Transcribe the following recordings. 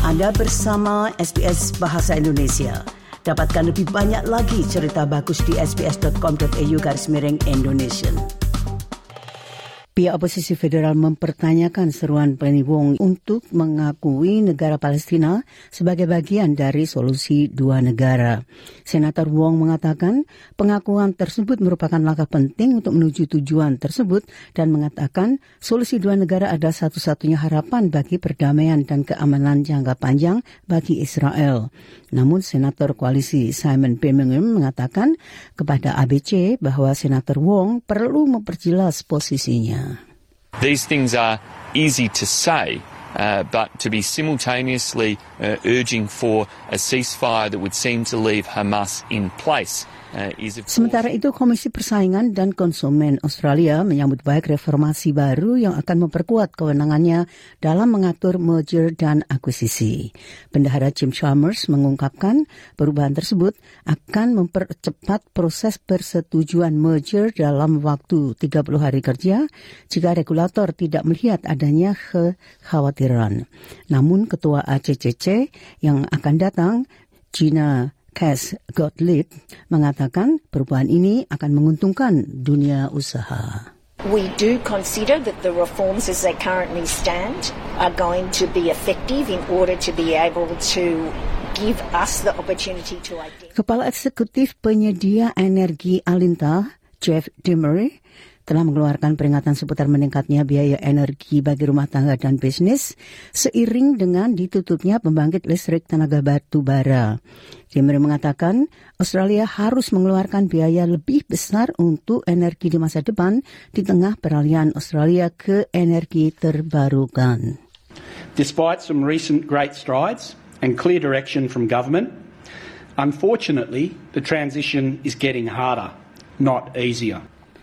Anda bersama SBS Bahasa Indonesia. Dapatkan lebih banyak lagi cerita bagus di sbs.com.au/Indonesian. Pihak oposisi federal mempertanyakan seruan Penny Wong untuk mengakui negara Palestina sebagai bagian dari solusi dua negara. Senator Wong mengatakan pengakuan tersebut merupakan langkah penting untuk menuju tujuan tersebut dan mengatakan solusi dua negara adalah satu-satunya harapan bagi perdamaian dan keamanan jangka panjang bagi Israel. Namun Senator Koalisi Simon Birmingham mengatakan kepada ABC bahwa Senator Wong perlu memperjelas posisinya. These things are easy to say, but to be simultaneously urging for a ceasefire that would seem to leave Hamas in place. Sementara itu, Komisi Persaingan dan Konsumen Australia menyambut baik reformasi baru yang akan memperkuat kewenangannya dalam mengatur merger dan akuisisi. Bendahara Jim Chalmers mengungkapkan perubahan tersebut akan mempercepat proses persetujuan merger dalam waktu 30 hari kerja jika regulator tidak melihat adanya kekhawatiran. Namun Ketua ACCC yang akan datang, Gina Cass Gottlieb, mengatakan perubahan ini akan menguntungkan dunia usaha. We do consider that the reforms as they currently stand are going to be effective in order to be able to give us the opportunity to identify. Kepala Eksekutif Penyedia Energi Alinta, Jeff Dimery, telah mengeluarkan peringatan seputar meningkatnya biaya energi bagi rumah tangga dan bisnis seiring dengan ditutupnya pembangkit listrik tenaga batu bara. Dimery mengatakan Australia harus mengeluarkan biaya lebih besar untuk energi di masa depan di tengah peralihan Australia ke energi terbarukan. Despite some recent great strides and clear direction from government, unfortunately the transition is getting harder, not easier.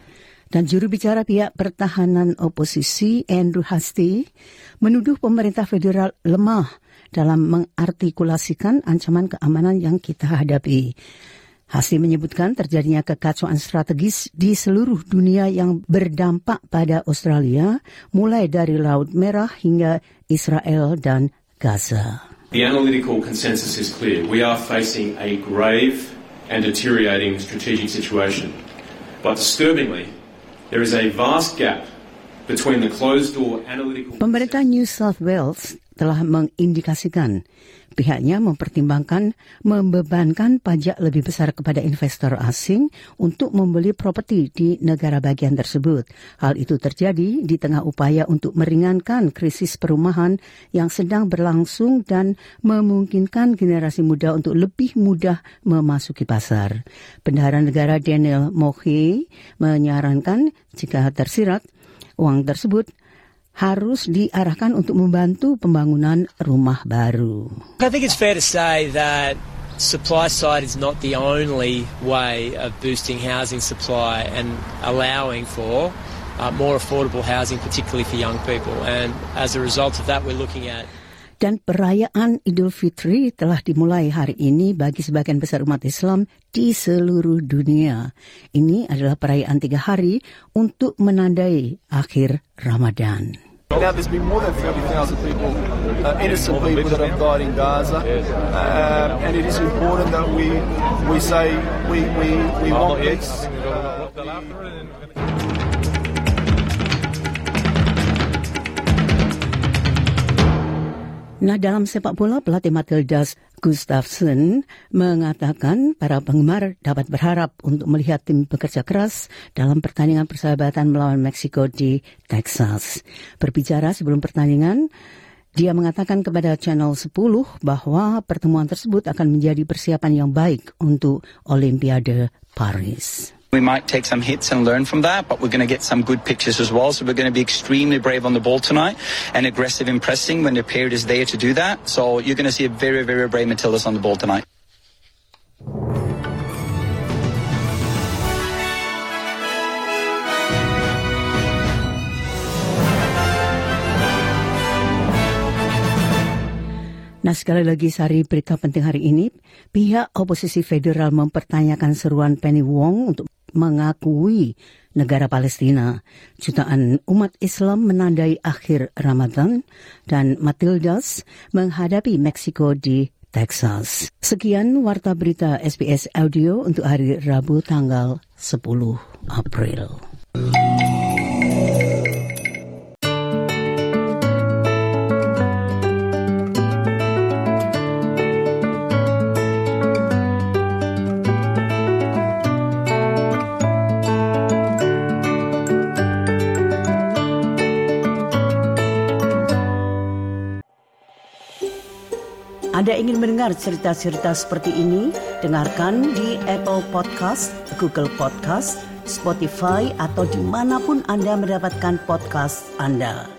Dan juru bicara pihak pertahanan oposisi Andrew Hastie menuduh pemerintah federal lemah dalam mengartikulasikan ancaman keamanan yang kita hadapi. Hastie menyebutkan terjadinya kekacauan strategis di seluruh dunia yang berdampak pada Australia, mulai dari Laut Merah hingga Israel dan Gaza. The analytical consensus is clear. We are facing a grave and deteriorating strategic situation. But disturbingly, there is a vast gap between the closed-door analytical... Pemerintah New South Wales telah mengindikasikan pihaknya mempertimbangkan membebankan pajak lebih besar kepada investor asing untuk membeli properti di negara bagian tersebut. Hal itu terjadi di tengah upaya untuk meringankan krisis perumahan yang sedang berlangsung dan memungkinkan generasi muda untuk lebih mudah memasuki pasar. Bendahara negara Daniel Mohe menyarankan jika tersirat, uang tersebut harus diarahkan untuk membantu pembangunan rumah baru. I think it's fair to say that supply side is not the only way of boosting housing supply and allowing for more affordable housing, particularly for young people. And as a result of that, we're looking at... Dan perayaan Idul Fitri telah dimulai hari ini bagi sebagian besar umat Islam di seluruh dunia. Ini adalah perayaan 3 hari untuk menandai akhir Ramadan. Now there's been more than 30,000 people, innocent people that have died in Gaza, and it is important that we say we want peace. Nah, dalam sepak bola, pelatih Matildas Gustafsson mengatakan para penggemar dapat berharap untuk melihat tim bekerja keras dalam pertandingan persahabatan melawan Meksiko di Texas. Berbicara sebelum pertandingan, dia mengatakan kepada Channel 10 bahwa pertemuan tersebut akan menjadi persiapan yang baik untuk Olimpiade Paris. We might take some hits and learn from that, but we're going to get some good pictures as well. So we're going to be extremely brave on the ball tonight and aggressive in pressing when the period is there to do that. So you're going to see a very, very brave Matildas on the ball tonight. Nah, sekali lagi sari berita penting hari ini, pihak oposisi federal mempertanyakan seruan Penny Wong untuk mengakui negara Palestina. Jutaan umat Islam menandai akhir Ramadan dan Matildas menghadapi Meksiko di Texas. Sekian Warta Berita SBS Audio untuk hari Rabu tanggal 10 April. Anda ingin mendengar cerita-cerita seperti ini? Dengarkan di Apple Podcast, Google Podcast, Spotify, atau dimanapun Anda mendapatkan podcast Anda.